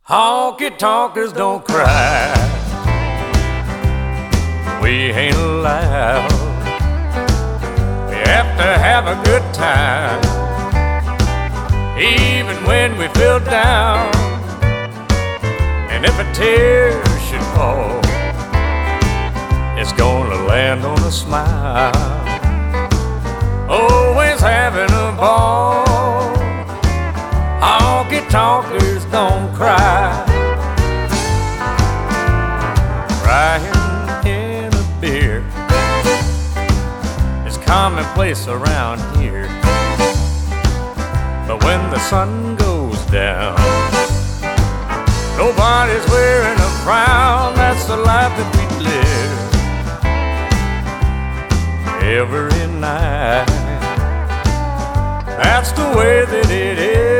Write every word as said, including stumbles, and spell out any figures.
Honky tonkers don't cry. We ain't allowed. We have to have a good time, even when we feel down. And if a tear should fall, it's gonna land on a smile. Always having a ball. Honky tonkers don't cry. Crying in a beer is commonplace around here. But when the sun goes down, nobody's wearing a frown. That's the life that we live every night. That's the way that it is.